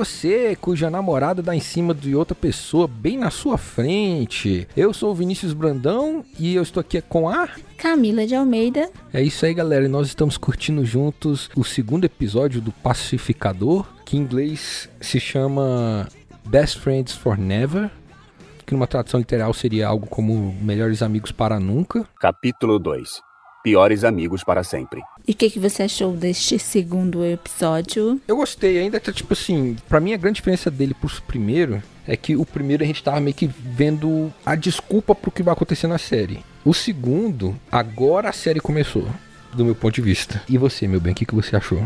você cuja namorada dá em cima de outra pessoa bem na sua frente. Eu sou o Vinícius Brandão e eu estou aqui com a... Camila de Almeida. É isso aí, galera, e nós estamos curtindo juntos o segundo episódio do Pacificador, que em inglês se chama Best Friends for Never, que numa tradução literal seria algo como Melhores Amigos para Nunca. Capítulo 2. Piores Amigos para Sempre. E o que você achou deste segundo episódio? Eu gostei, ainda que, tipo assim, pra mim a grande diferença dele pro primeiro é que o primeiro a gente tava meio que vendo a desculpa pro que vai acontecer na série. O segundo, agora a série começou, do meu ponto de vista. E você, meu bem, o que você achou?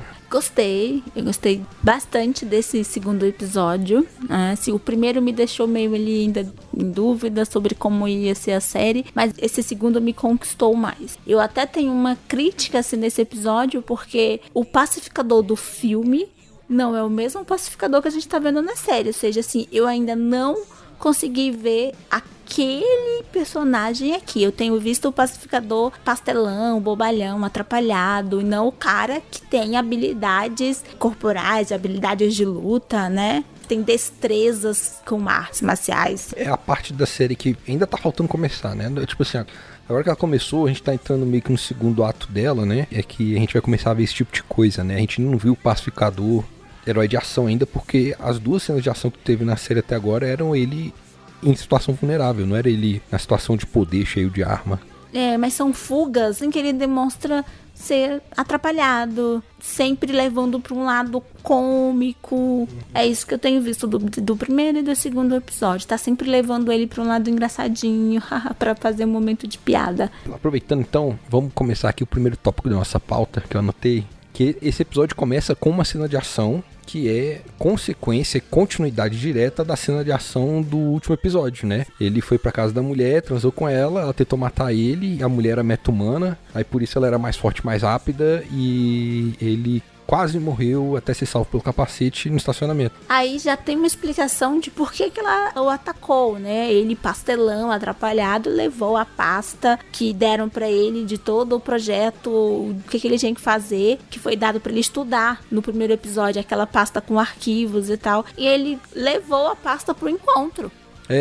Eu gostei bastante desse segundo episódio. O primeiro me deixou meio ali ainda em dúvida sobre como ia ser a série, mas esse segundo me conquistou mais. Eu até tenho uma crítica assim, nesse episódio, porque o pacificador do filme não é o mesmo pacificador que a gente tá vendo na série. Ou seja, assim, eu ainda não consegui ver aquele personagem aqui. Eu tenho visto o pacificador pastelão, bobalhão, atrapalhado, e não o cara que tem habilidades corporais, habilidades de luta, né? Tem destrezas com artes marciais. É a parte da série que ainda tá faltando começar, né? Tipo assim, agora que ela começou, a gente tá entrando meio que no segundo ato dela, né? É que a gente vai começar a ver esse tipo de coisa, né? A gente não viu o pacificador herói de ação ainda, porque as duas cenas de ação que teve na série até agora eram ele em situação vulnerável, não era ele na situação de poder, cheio de arma. Mas são fugas em que ele demonstra ser atrapalhado, sempre levando para um lado cômico. É isso que eu tenho visto do primeiro e do segundo episódio. Tá sempre levando ele para um lado engraçadinho, para fazer um momento de piada. Aproveitando então, vamos começar aqui o primeiro tópico da nossa pauta, que eu anotei. Que esse episódio começa com uma cena de ação que é consequência, continuidade direta da cena de ação do último episódio, né? Ele foi pra casa da mulher, transou com ela tentou matar ele, a mulher era meta-humana, aí por isso ela era mais forte, mais rápida, e ele quase morreu até ser salvo pelo capacete no estacionamento. Aí já tem uma explicação de por que ela o atacou, né? Ele, pastelão, atrapalhado, levou a pasta que deram pra ele de todo o projeto, o que ele tinha que fazer, que foi dado pra ele estudar no primeiro episódio, aquela pasta com arquivos e tal. E ele levou a pasta pro encontro.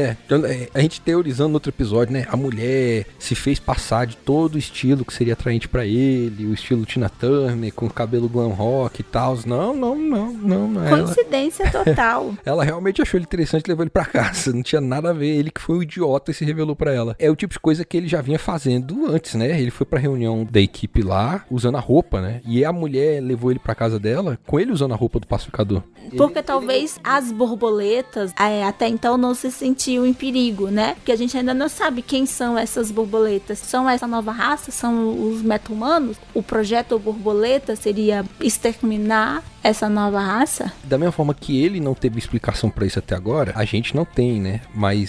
A gente teorizando no outro episódio, né? A mulher se fez passar de todo o estilo que seria atraente pra ele, o estilo Tina Turner, com cabelo glam rock e tal. Não. Coincidência total. Ela realmente achou ele interessante e levou ele pra casa. Não tinha nada a ver, ele que foi o idiota e se revelou pra ela. É o tipo de coisa que ele já vinha fazendo antes, né? Ele foi pra reunião da equipe lá, usando a roupa, né? E a mulher levou ele pra casa dela, com ele usando a roupa do pacificador. Porque talvez as borboletas, até então, não se sentiam em perigo, né? Porque a gente ainda não sabe quem são essas borboletas. São essa nova raça? São os meta-humanos? O projeto borboleta seria exterminar essa nova raça? Da mesma forma que ele não teve explicação pra isso até agora, a gente não tem, né?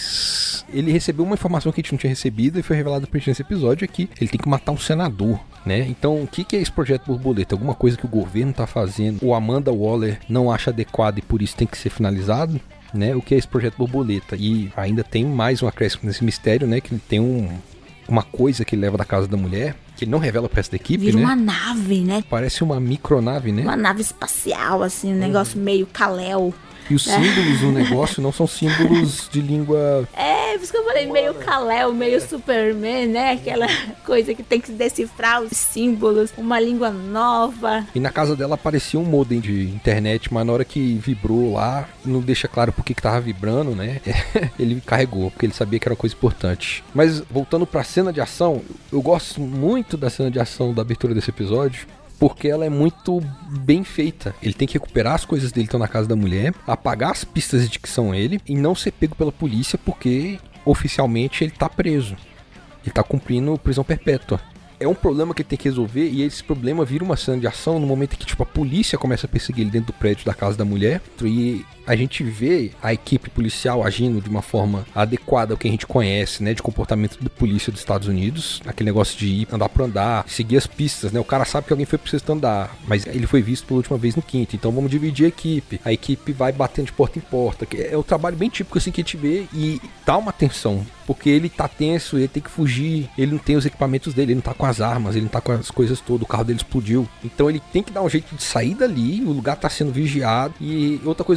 Mas ele recebeu uma informação que a gente não tinha recebido e foi revelada pra gente nesse episódio, é que ele tem que matar um senador, né? Então, o que é esse projeto borboleta? Alguma coisa que o governo tá fazendo, o Amanda Waller não acha adequado e por isso tem que ser finalizado, né? O que é esse projeto borboleta? E ainda tem mais um acréscimo nesse mistério, né? Que ele tem uma coisa que ele leva da casa da mulher, que ele não revela pra essa equipe, vira, né? Uma nave, né? Parece uma micronave, né? Uma nave espacial, assim, um negócio meio Kal-El. E os símbolos do negócio não são símbolos de língua... Por isso que eu falei meio Kal-El, meio Superman, né? Aquela coisa que tem que decifrar os símbolos, uma língua nova. E na casa dela aparecia um modem de internet, mas na hora que vibrou lá, não deixa claro por que tava vibrando, né? Ele carregou, porque ele sabia que era uma coisa importante. Mas voltando pra cena de ação, eu gosto muito da cena de ação da abertura desse episódio, porque ela é muito bem feita. Ele tem que recuperar as coisas dele que estão na casa da mulher, apagar as pistas de que são ele e não ser pego pela polícia, porque oficialmente ele tá preso. Ele tá cumprindo prisão perpétua. É um problema que ele tem que resolver, e esse problema vira uma cena de ação no momento em que, tipo, a polícia começa a perseguir ele dentro do prédio da casa da mulher, e a gente vê a equipe policial agindo de uma forma adequada ao que a gente conhece, né, de comportamento da polícia dos Estados Unidos, aquele negócio de ir andar por andar, seguir as pistas, né, o cara sabe que alguém foi pro sexto andar, mas ele foi visto pela última vez no quinto, então vamos dividir a equipe vai batendo de porta em porta, que é o trabalho bem típico assim que a gente vê, e dá uma tensão, porque ele tá tenso, ele tem que fugir, ele não tem os equipamentos dele, ele não tá com as armas, ele não tá com as coisas todas, o carro dele explodiu, então ele tem que dar um jeito de sair dali, o lugar tá sendo vigiado. E outra coisa muito boa que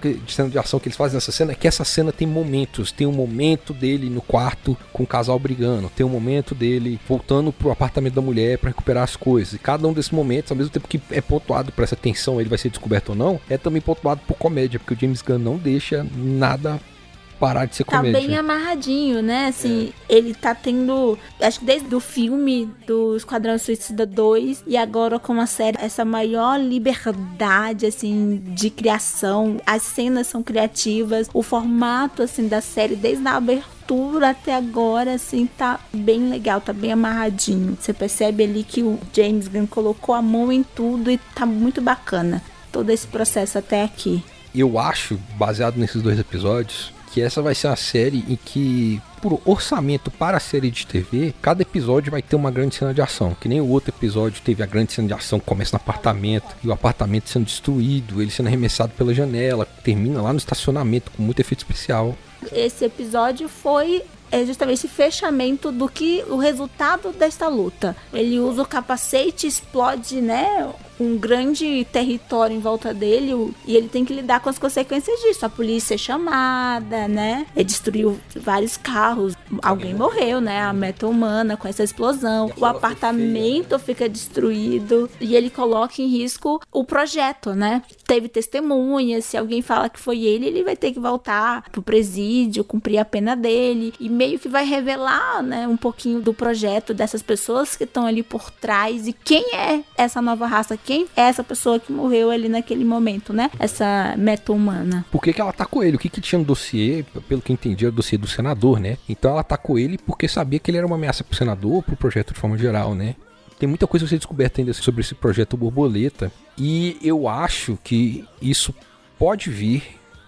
de cena de ação que eles fazem nessa cena é que essa cena tem momentos. Tem um momento dele no quarto com o casal brigando. Tem um momento dele voltando pro apartamento da mulher pra recuperar as coisas. E cada um desses momentos, ao mesmo tempo que é pontuado por essa tensão, ele vai ser descoberto ou não, é também pontuado por comédia, porque o James Gunn não deixa nada parar de ser comédia. Tá bem amarradinho, né? Assim, ele tá tendo, acho que desde o filme do Esquadrão Suicida 2 e agora com a série, essa maior liberdade, assim, de criação. As cenas são criativas, o formato, assim, da série, desde a abertura até agora, assim, tá bem legal, tá bem amarradinho. Você percebe ali que o James Gunn colocou a mão em tudo e tá muito bacana todo esse processo até aqui. Eu acho, baseado nesses 2 episódios, que essa vai ser uma série em que, por orçamento para a série de TV, cada episódio vai ter uma grande cena de ação. Que nem o outro episódio teve a grande cena de ação que começa no apartamento, e o apartamento sendo destruído, ele sendo arremessado pela janela, termina lá no estacionamento com muito efeito especial. Esse episódio foi justamente esse fechamento do que o resultado desta luta. Ele usa o capacete, explode, né, um grande território em volta dele e ele tem que lidar com as consequências disso. A polícia é chamada, né? Ele destruiu vários carros. Alguém morreu, né? A meta humana com essa explosão. O apartamento fica destruído e ele coloca em risco o projeto, né? Teve testemunhas. Se alguém fala que foi ele vai ter que voltar pro presídio, cumprir a pena dele e meio que vai revelar, né, um pouquinho do projeto dessas pessoas que estão ali por trás e quem é essa nova raça. Quem é essa pessoa que morreu ali naquele momento, né? Essa meta-humana. Por que ela atacou ele? O que tinha no dossiê? Pelo que eu entendi, era o dossiê do senador, né? Então ela atacou ele porque sabia que ele era uma ameaça pro senador, pro projeto de forma geral, né? Tem muita coisa a ser descoberta ainda sobre esse projeto Borboleta. E eu acho que isso pode vir,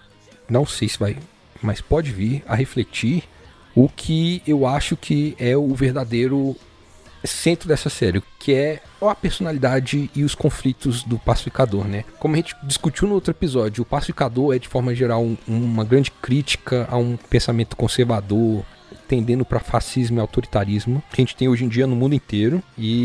não sei se vai, mas pode vir a refletir o que eu acho que é o verdadeiro centro dessa série, que é a personalidade e os conflitos do pacificador, né? Como a gente discutiu no outro episódio, o pacificador é de forma geral uma grande crítica a um pensamento conservador, tendendo para fascismo e autoritarismo que a gente tem hoje em dia no mundo inteiro.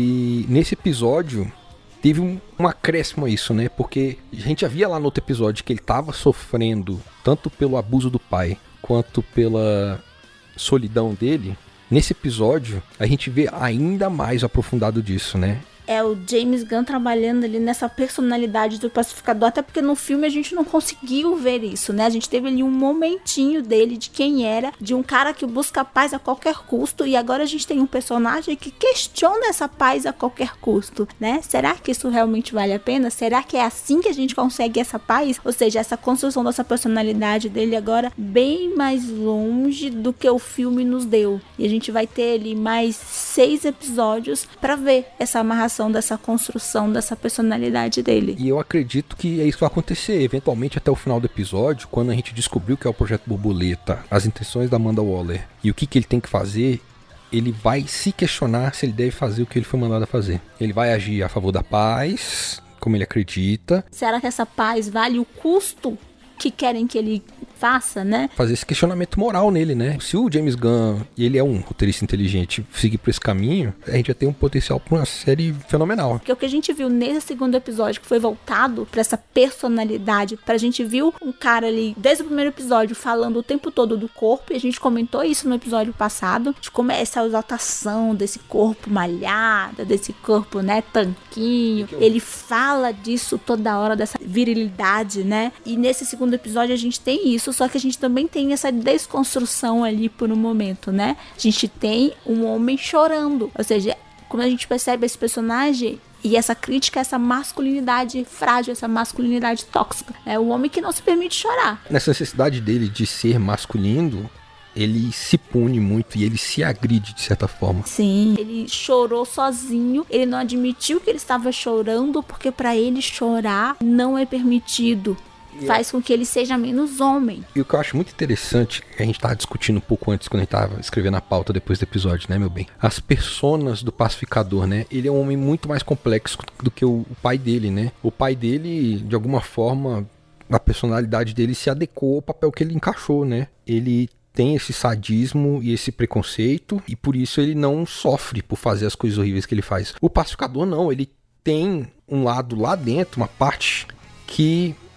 E nesse episódio teve um acréscimo a isso, né? Porque a gente já via lá no outro episódio que ele estava sofrendo tanto pelo abuso do pai quanto pela solidão dele. Nesse episódio, a gente vê ainda mais aprofundado disso, né? É o James Gunn trabalhando ali nessa personalidade do pacificador, até porque no filme a gente não conseguiu ver isso, né? A gente teve ali um momentinho dele, de quem era, de um cara que busca a paz a qualquer custo, e agora a gente tem um personagem que questiona essa paz a qualquer custo, né? Será que isso realmente vale a pena? Será que é assim que a gente consegue essa paz? Ou seja, essa construção dessa personalidade dele agora bem mais longe do que o filme nos deu. E a gente vai ter ali mais 6 episódios pra ver essa amarração dessa construção dessa personalidade dele. E eu acredito que é isso que vai acontecer, eventualmente até o final do episódio, quando a gente descobriu que é o Projeto Borboleta, as intenções da Amanda Waller e o que ele tem que fazer, ele vai se questionar se ele deve fazer o que ele foi mandado a fazer. Ele vai agir a favor da paz, como ele acredita. Será que essa paz vale o custo que querem que ele faça, né? Fazer esse questionamento moral nele, né? Se o James Gunn, e ele é um roteirista inteligente, seguir por esse caminho, a gente já tem um potencial para uma série fenomenal. Porque o que a gente viu nesse segundo episódio, que foi voltado para essa personalidade, a gente viu um cara ali, desde o primeiro episódio, falando o tempo todo do corpo, e a gente comentou isso no episódio passado, de como é essa exaltação desse corpo malhado, desse corpo, né, tanquinho. Ele fala disso toda hora, dessa virilidade, né? E nesse segundo episódio a gente tem isso, só que a gente também tem essa desconstrução ali por um momento, né? A gente tem um homem chorando, ou seja, como a gente percebe esse personagem e essa crítica a essa masculinidade frágil, essa masculinidade tóxica, é o homem que não se permite chorar. Nessa necessidade dele de ser masculino, ele se pune muito e ele se agride de certa forma. Sim, ele chorou sozinho, ele não admitiu que ele estava chorando, porque para ele chorar não é permitido. Faz com que ele seja menos homem. E o que eu acho muito interessante, que a gente tava discutindo um pouco antes, quando a gente tava escrevendo a pauta depois do episódio, né, meu bem? As personas do pacificador, né? Ele é um homem muito mais complexo do que o pai dele, né? O pai dele, de alguma forma, a personalidade dele se adequou ao papel que ele encaixou, né? Ele tem esse sadismo e esse preconceito, e por isso ele não sofre por fazer as coisas horríveis que ele faz. O pacificador não, ele tem um lado lá dentro, uma parte que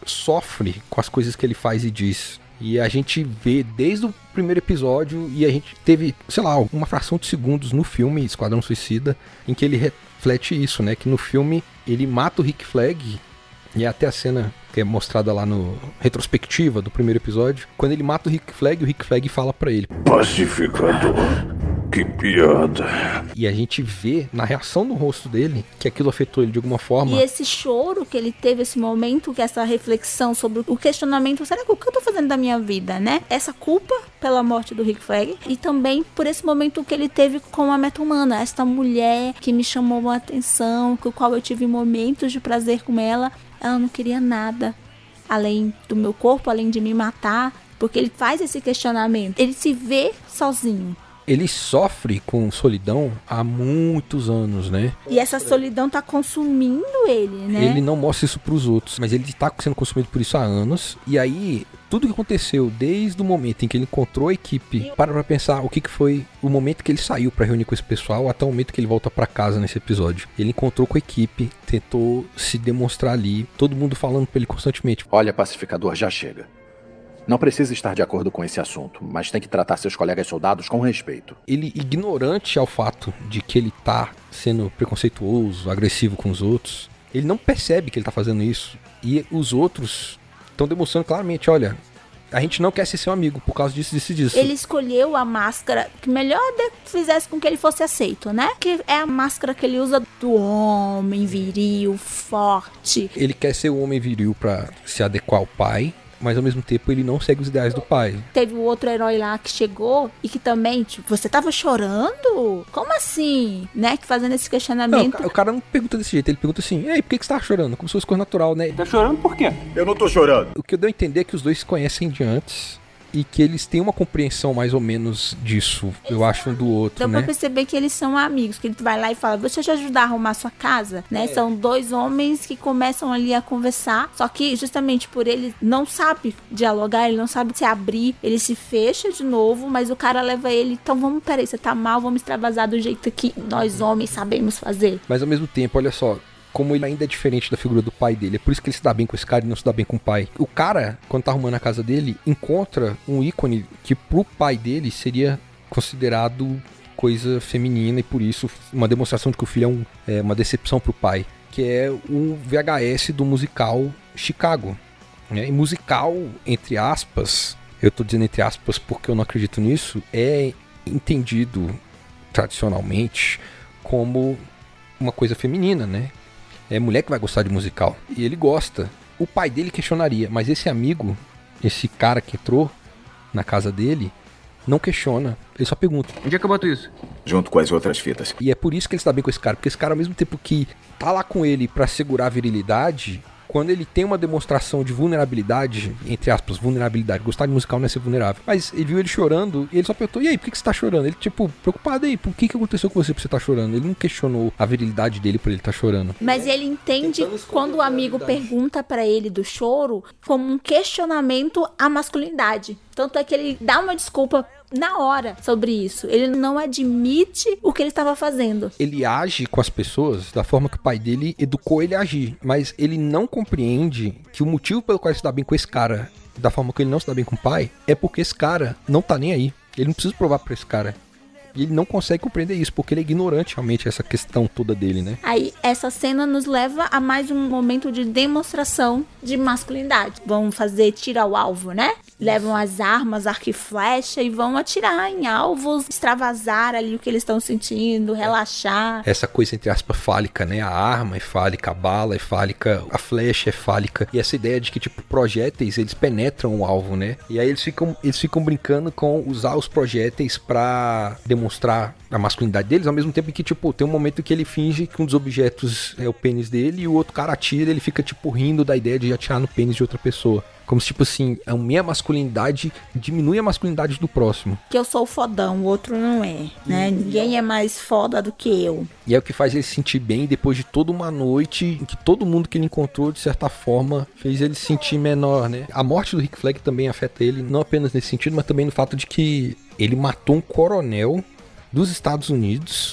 sofre com as coisas que ele faz e diz. E a gente vê desde o primeiro episódio, e a gente teve, sei lá, uma fração de segundos no filme Esquadrão Suicida, em que ele reflete isso, né? Que no filme ele mata o Rick Flag, e é até a cena que é mostrada lá no retrospectiva do primeiro episódio. Quando ele mata o Rick Flag fala pra ele: pacificador, que piada. E a gente vê na reação no rosto dele que aquilo afetou ele de alguma forma. E esse choro que ele teve, esse momento, que essa reflexão sobre o questionamento, será que o que eu tô fazendo da minha vida, né? Essa culpa pela morte do Rick Flag, e também por esse momento que ele teve com a meta-humana, esta mulher que me chamou a atenção, com o qual eu tive momentos de prazer com ela. Ela não queria nada além do meu corpo, além de me matar, porque ele faz esse questionamento. Ele se vê sozinho. Ele sofre com solidão há muitos anos, né? E essa solidão tá consumindo ele, né? Ele não mostra isso pros outros, mas ele tá sendo consumido por isso há anos. E aí, tudo que aconteceu desde o momento em que ele encontrou a equipe, para pra pensar o que foi o momento que ele saiu pra reunir com esse pessoal, até o momento que ele volta pra casa nesse episódio. Ele encontrou com a equipe, tentou se demonstrar ali, todo mundo falando pra ele constantemente: olha, pacificador, já chega. Não precisa estar de acordo com esse assunto, mas tem que tratar seus colegas soldados com respeito. Ele, ignorante ao fato de que ele tá sendo preconceituoso, agressivo com os outros, ele não percebe que ele tá fazendo isso. E os outros estão demonstrando claramente: olha, a gente não quer ser seu amigo por causa disso, disso e disso. Ele escolheu a máscara que melhor fizesse com que ele fosse aceito, né? Que é a máscara que ele usa do homem viril, forte. Ele quer ser o homem viril pra se adequar ao pai, mas ao mesmo tempo ele não segue os ideais do pai. Teve o outro herói lá que chegou e que também, tipo, você tava chorando? Como assim? Né? Que fazendo esse questionamento. Não, o cara não pergunta desse jeito, ele pergunta assim: ei, por que você tá chorando? Como se fosse coisa natural, né? Tá chorando por quê? Eu não tô chorando. O que eu dei a entender é que os dois se conhecem de antes e que eles têm uma compreensão mais ou menos disso, eu acho, um do outro, Dá né? pra perceber que eles são amigos, que ele vai lá e fala: deixa eu te ajudar a arrumar sua casa, né? São dois homens que começam ali a conversar, só que justamente por ele não sabe dialogar, ele não sabe se abrir, ele se fecha de novo, mas o cara leva ele: então vamos, peraí, você tá mal, vamos extravasar do jeito que nós homens sabemos fazer. Mas ao mesmo tempo, olha só, como ele ainda é diferente da figura do pai dele. É por isso que ele se dá bem com esse cara e não se dá bem com o pai. O cara, quando tá arrumando a casa dele, encontra um ícone que pro pai dele seria considerado coisa feminina e por isso uma demonstração de que o filho é uma decepção pro pai, que é o VHS do musical Chicago, né? E musical, entre aspas, eu tô dizendo entre aspas porque eu não acredito nisso, é entendido tradicionalmente como uma coisa feminina, né? É mulher que vai gostar de musical. E ele gosta. O pai dele questionaria, mas esse amigo, esse cara que entrou na casa dele, não questiona. Ele só pergunta: onde é que eu boto isso? Junto com as outras fitas. E é por isso que ele está bem com esse cara. Porque esse cara, ao mesmo tempo que tá lá com ele pra segurar a virilidade, quando ele tem uma demonstração de vulnerabilidade, entre aspas, vulnerabilidade, gostar de musical não é ser vulnerável, mas ele viu ele chorando e ele só perguntou: e aí, por que você tá chorando? Ele, tipo, preocupado: aí, por que aconteceu com você pra você tá chorando? Ele não questionou a virilidade dele por ele tá chorando. Mas ele entende quando o amigo pergunta pra ele do choro como um questionamento à masculinidade. Tanto é que ele dá uma desculpa na hora sobre isso. Ele não admite o que ele estava fazendo. Ele age com as pessoas da forma que o pai dele educou ele a agir, mas ele não compreende que o motivo pelo qual ele se dá bem com esse cara, da forma que ele não se dá bem com o pai, é porque esse cara não tá nem aí. Ele não precisa provar pra esse cara. E ele não consegue compreender isso, porque ele é ignorante realmente essa questão toda dele, né? Aí, essa cena nos leva a mais um momento de demonstração de masculinidade. Vão fazer tiro ao alvo, né? Levam as armas, arco e flecha e vão atirar em alvos, extravasar ali o que eles estão sentindo, relaxar. Essa coisa, entre aspas, fálica, né? A arma é fálica, a bala é fálica, a flecha é fálica. E essa ideia de que, tipo, projéteis, eles penetram o alvo, né? E aí eles ficam brincando com usar os projéteis pra demonstrar a masculinidade deles, ao mesmo tempo que, tipo, tem um momento que ele finge que um dos objetos é o pênis dele e o outro cara atira, ele fica, tipo, rindo da ideia de atirar no pênis de outra pessoa. Como se, tipo assim, a minha masculinidade diminui a masculinidade do próximo. Que eu sou o fodão, o outro não é, né? Ninguém é mais foda do que eu. E é o que faz ele se sentir bem depois de toda uma noite em que todo mundo que ele encontrou, de certa forma, fez ele se sentir menor, né? A morte do Rick Flag também afeta ele, não apenas nesse sentido, mas também no fato de que ele matou um coronel dos Estados Unidos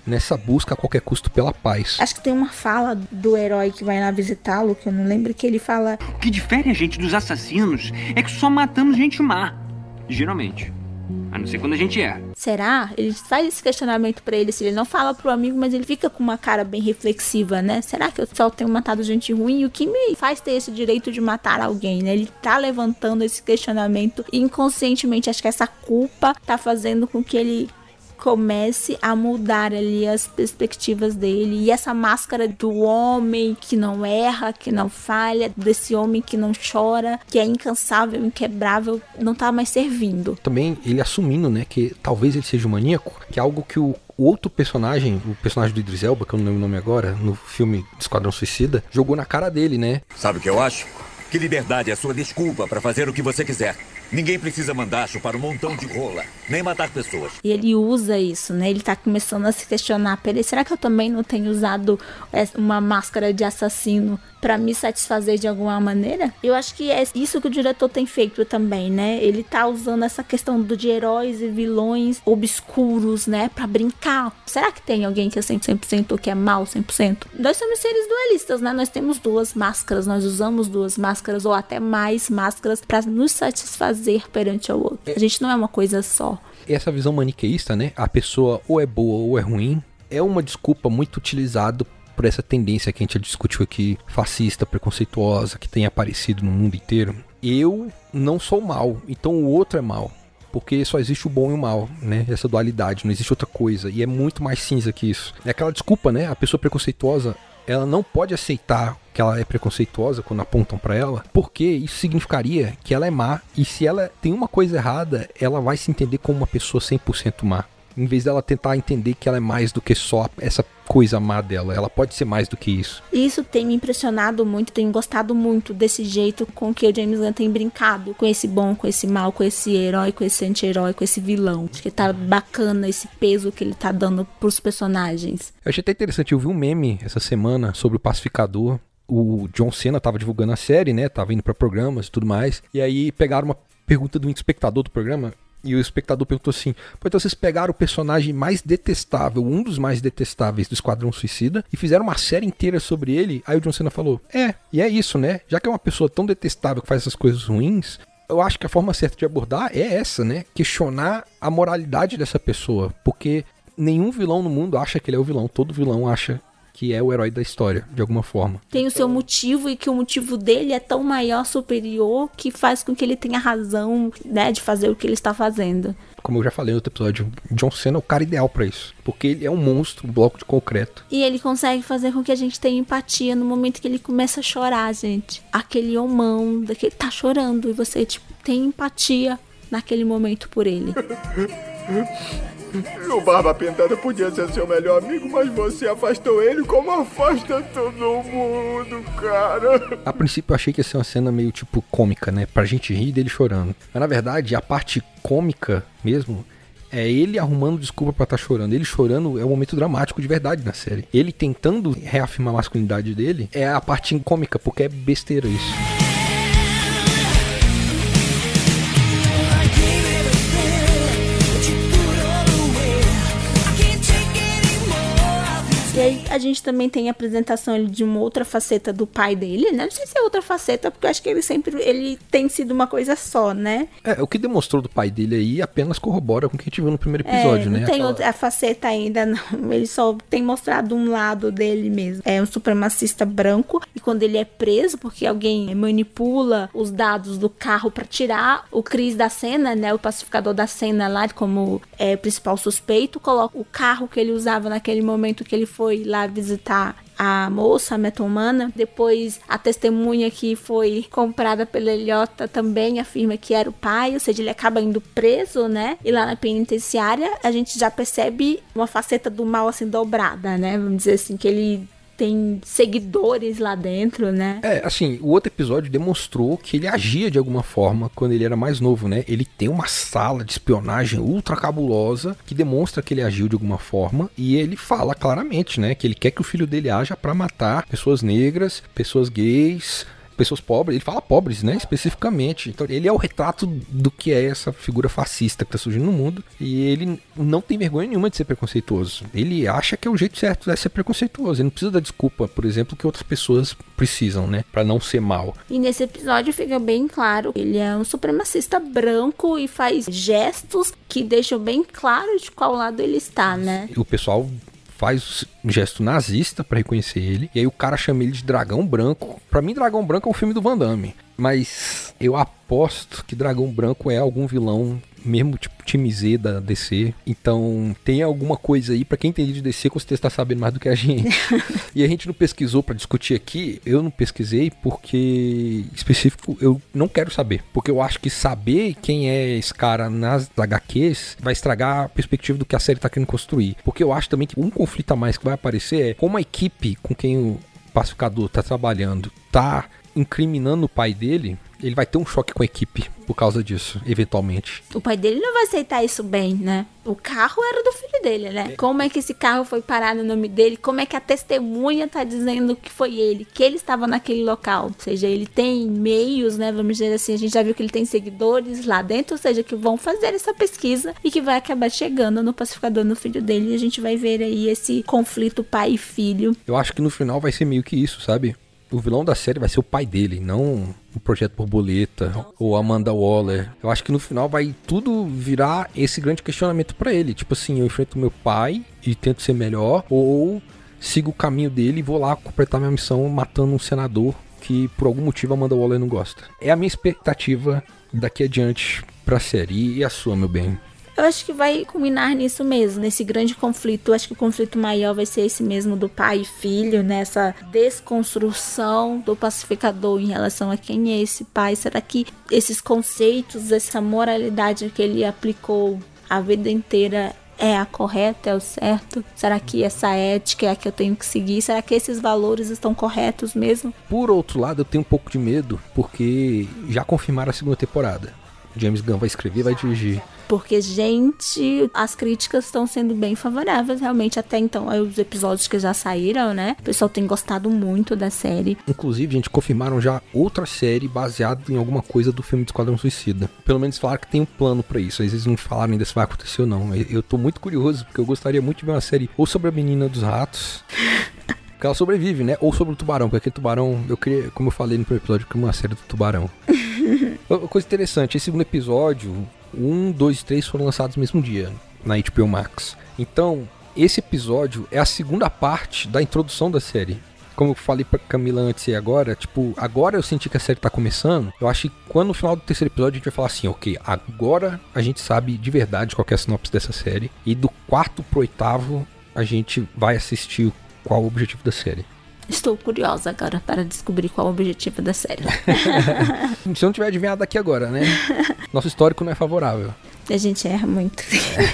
nessa busca a qualquer custo pela paz. Acho que tem uma fala do herói que vai lá visitá-lo, que eu não lembro, que ele fala... O que difere a gente dos assassinos é que só matamos gente má, geralmente. A não ser quando a gente erra. Será? Ele faz esse questionamento pra ele, assim, ele não fala pro amigo, mas ele fica com uma cara bem reflexiva, né? Será que eu só tenho matado gente ruim? E o que me faz ter esse direito de matar alguém, né? Ele tá levantando esse questionamento e inconscientemente, acho que essa culpa tá fazendo com que ele comece a mudar ali as perspectivas dele. E essa máscara do homem que não erra, que não falha, desse homem que não chora, que é incansável, inquebrável, não tá mais servindo. Também ele assumindo, né, que talvez ele seja um maníaco, que é algo que o outro personagem, o personagem do Idris Elba, que eu não lembro o nome agora, no filme Esquadrão Suicida, jogou na cara dele, né? Sabe o que eu acho? Que liberdade é a sua desculpa para fazer o que você quiser. Ninguém precisa mandar chupar um montão de rola, nem matar pessoas. E ele usa isso, né? Ele tá começando a se questionar. Peraí, será que eu também não tenho usado uma máscara de assassino pra me satisfazer de alguma maneira? Eu acho que é isso que o diretor tem feito também, né? Ele tá usando essa questão de heróis e vilões obscuros, né? Pra brincar. Será que tem alguém que é 100% ou que é mal 100%? Nós somos seres dualistas, né? Nós temos duas máscaras, nós usamos duas máscaras ou até mais máscaras pra nos satisfazer perante ao outro. A gente não é uma coisa só. Essa visão maniqueísta, né? A pessoa ou é boa ou é ruim, é uma desculpa muito utilizada por essa tendência que a gente já discutiu aqui, fascista, preconceituosa, que tem aparecido no mundo inteiro. Eu não sou mal, então o outro é mal. Porque só existe o bom e o mal, né? Essa dualidade, não existe outra coisa. E é muito mais cinza que isso. É aquela desculpa, né? A pessoa preconceituosa, ela não pode aceitar que ela é preconceituosa quando apontam pra ela, porque isso significaria que ela é má. E se ela tem uma coisa errada, ela vai se entender como uma pessoa 100% má. Em vez dela tentar entender que ela é mais do que só essa coisa má dela, ela pode ser mais do que isso. Isso tem me impressionado muito, tenho gostado muito desse jeito com que o James Gunn tem brincado com esse bom, com esse mal, com esse herói, com esse anti-herói, com esse vilão. Acho que tá bacana esse peso que ele tá dando pros personagens. Eu achei até interessante, eu vi um meme essa semana sobre o Pacificador. O John Cena tava divulgando a série, né, tava indo pra programas e tudo mais, e aí pegaram uma pergunta do espectador do programa. E o espectador perguntou assim: pô, então vocês pegaram o personagem mais detestável, um dos mais detestáveis do Esquadrão Suicida, e fizeram uma série inteira sobre ele? Aí o John Cena falou: e é isso, né? Já que é uma pessoa tão detestável que faz essas coisas ruins, eu acho que a forma certa de abordar é essa, né? Questionar a moralidade dessa pessoa. Porque nenhum vilão no mundo acha que ele é o vilão. Todo vilão acha que é o herói da história, de alguma forma. Tem o seu motivo e que o motivo dele é tão maior, superior, que faz com que ele tenha razão, né, de fazer o que ele está fazendo. Como eu já falei no outro episódio, John Cena é o cara ideal pra isso. Porque ele é um monstro, um bloco de concreto. E ele consegue fazer com que a gente tenha empatia no momento que ele começa a chorar, gente. Aquele homão, daquele tá chorando e você, tipo, tem empatia naquele momento por ele. O Barba Pintada podia ser seu melhor amigo, mas você afastou ele como afasta todo mundo, cara. A princípio eu achei que ia ser uma cena meio tipo cômica, né? Pra gente rir dele chorando. Mas na verdade a parte cômica mesmo é ele arrumando desculpa pra estar chorando. Ele chorando é um momento dramático de verdade na série. Ele tentando reafirmar a masculinidade dele é a parte cômica, porque é besteira isso. E aí a gente também tem a apresentação de uma outra faceta do pai dele, né? Não sei se é outra faceta, porque eu acho que ele tem sido uma coisa só, né? O que demonstrou do pai dele aí apenas corrobora com o que a gente viu no primeiro episódio, né? Não tem outra faceta ainda, não. Ele só tem mostrado um lado dele mesmo. É um supremacista branco, e quando ele é preso, porque alguém manipula os dados do carro pra tirar o Chris da cena, né? O pacificador da cena lá, como principal suspeito, coloca o carro que ele usava naquele momento que ele foi lá visitar a moça, a meta-humana. Depois a testemunha que foi comprada pela Eliota também afirma que era o pai, ou seja, ele acaba indo preso, né? E lá na penitenciária a gente já percebe uma faceta do mal assim dobrada, né? Vamos dizer assim, que ele tem seguidores lá dentro, né? Assim, o outro episódio demonstrou que ele agia de alguma forma quando ele era mais novo, né? Ele tem uma sala de espionagem ultra cabulosa que demonstra que ele agiu de alguma forma, e ele fala claramente, né, que ele quer que o filho dele haja pra matar pessoas negras, pessoas gays, pessoas pobres, ele fala pobres, né, especificamente. Então ele é o retrato do que é essa figura fascista que tá surgindo no mundo, e ele não tem vergonha nenhuma de ser preconceituoso. Ele acha que é o jeito certo de ser preconceituoso, ele não precisa da desculpa, por exemplo, que outras pessoas precisam, né, pra não ser mal. E nesse episódio fica bem claro, ele é um supremacista branco e faz gestos que deixam bem claro de qual lado ele está, né? O pessoal faz um gesto nazista pra reconhecer ele, e aí o cara chama ele de Dragão Branco. Pra mim, Dragão Branco é um filme do Van Damme, mas eu aposto que Dragão Branco é algum vilão, mesmo tipo time Z da DC. Então tem alguma coisa aí, pra quem entende de DC, com certeza tá sabendo mais do que a gente. E a gente não pesquisou pra discutir aqui, eu não pesquisei porque, específico, eu não quero saber. Porque eu acho que saber quem é esse cara nas HQs vai estragar a perspectiva do que a série tá querendo construir. Porque eu acho também que um conflito a mais que vai aparecer é como a equipe com quem o pacificador tá trabalhando tá incriminando o pai dele, ele vai ter um choque com a equipe por causa disso, eventualmente. O pai dele não vai aceitar isso bem, né? O carro era do filho dele, né? Como é que esse carro foi parar no nome dele? Como é que a testemunha tá dizendo que foi ele, que ele estava naquele local? Ou seja, ele tem meios, né? Vamos dizer assim, a gente já viu que ele tem seguidores lá dentro, ou seja, que vão fazer essa pesquisa e que vai acabar chegando no pacificador, no filho dele, e a gente vai ver aí esse conflito pai e filho. Eu acho que no final vai ser meio que isso, sabe? O vilão da série vai ser o pai dele, não o Projeto Borboleta ou Amanda Waller. Eu acho que no final vai tudo virar esse grande questionamento pra ele. Tipo assim, eu enfrento meu pai e tento ser melhor, ou sigo o caminho dele e vou lá completar minha missão matando um senador que por algum motivo a Amanda Waller não gosta. É a minha expectativa daqui adiante pra série. E a sua, meu bem? Eu acho que vai culminar nisso mesmo, nesse grande conflito. Eu acho que o conflito maior vai ser esse mesmo do pai e filho, nessa desconstrução do pacificador em relação a quem é esse pai. Será que esses conceitos, essa moralidade que ele aplicou a vida inteira é a correta, é o certo? Será que essa ética é a que eu tenho que seguir? Será que esses valores estão corretos mesmo? Por outro lado, eu tenho um pouco de medo, porque já confirmaram a segunda temporada. James Gunn vai escrever, vai dirigir. Porque, gente, as críticas estão sendo bem favoráveis, realmente, até então. Os episódios que já saíram, né? O pessoal tem gostado muito da série. Inclusive, gente, confirmaram já outra série baseada em alguma coisa do filme de Esquadrão Suicida. Pelo menos falaram que tem um plano pra isso. Às vezes não falaram ainda se vai acontecer ou não. Eu tô muito curioso, porque eu gostaria muito de ver uma série ou sobre a menina dos ratos... que ela sobrevive, né? Ou sobre o tubarão, porque aquele tubarão, eu queria, como eu falei no primeiro episódio, eu queria uma série do tubarão. Coisa interessante, esse segundo episódio, 1, 2 e 3 foram lançados no mesmo dia, na HBO Max. Então, esse episódio é a segunda parte da introdução da série. Como eu falei pra Camila antes e agora, tipo, agora eu senti que a série tá começando. Eu acho que quando no final do terceiro episódio a gente vai falar assim, ok, agora a gente sabe de verdade qual que é a sinopse dessa série. E do 4º pro 8º a gente vai assistir qual o objetivo da série. Estou curiosa agora para descobrir qual o objetivo da série. Se eu não tiver adivinhado daqui agora, né? Nosso histórico não é favorável. A gente erra muito.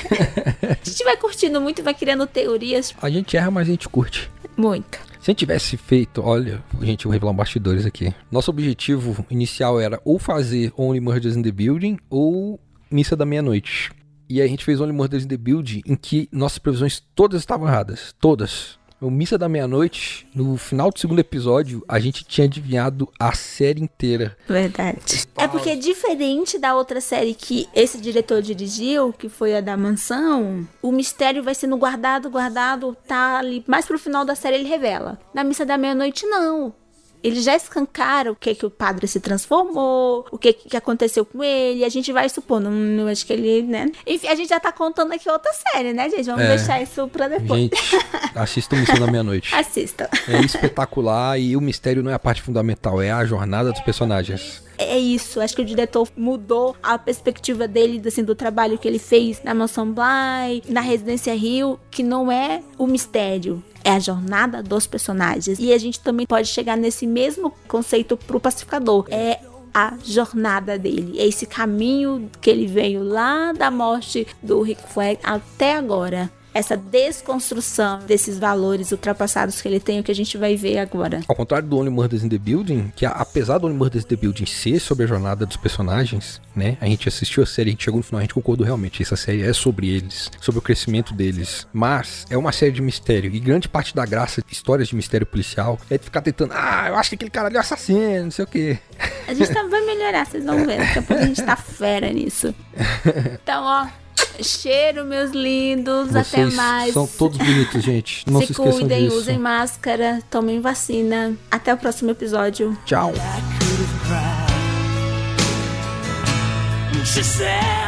A gente vai curtindo muito e vai criando teorias. A gente erra, mas a gente curte. Muito. Se a gente tivesse feito, olha, gente, eu vou revelar um bastidores aqui. Nosso objetivo inicial era ou fazer Only Murders in the Building ou Missa da Meia-Noite. E aí a gente fez Only Murders in the Building, em que nossas previsões todas estavam erradas. Todas. O Missa da Meia-Noite, no final do segundo episódio, a gente tinha adivinhado a série inteira. Verdade. É porque diferente da outra série que esse diretor dirigiu, que foi a da mansão, o mistério vai sendo guardado, tá ali. Mais pro final da série ele revela. Na Missa da Meia-Noite, não. Eles já escancaram o que o padre se transformou, o que aconteceu com ele, e a gente vai supondo, eu acho que ele, né? Enfim, a gente já tá contando aqui outra série, né, gente? Vamos deixar isso pra depois. Gente, assistam Missão da Meia-Noite. Assistam. É espetacular e o mistério não é a parte fundamental, é a jornada dos personagens. É isso, acho que o diretor mudou a perspectiva dele, assim, do trabalho que ele fez na Mansão Bly, na Residência Hill, que não é o mistério, é a jornada dos personagens. E a gente também pode chegar nesse mesmo conceito pro Pacificador. É a jornada dele, é esse caminho que ele veio lá da morte do Rick Flag até agora. essa desconstrução desses valores ultrapassados que ele tem, o que a gente vai ver agora. Ao contrário do Only Murders in the Building, que apesar do Only Murders in the Building ser sobre a jornada dos personagens, né, a gente assistiu a série, a gente chegou no final, a gente concordou realmente, essa série é sobre eles, sobre o crescimento deles, mas é uma série de mistério, e grande parte da graça de histórias de mistério policial é de ficar tentando, eu acho que aquele cara ali é assassino, não sei o quê. A gente vai melhorar, vocês vão ver, daqui a pouco a gente tá fera nisso. Então, ó, cheiro, meus lindos. Vocês até mais. São todos bonitos, gente. Não se esqueçam cuidem, disso. Usem máscara, tomem vacina. Até o próximo episódio. Tchau. She said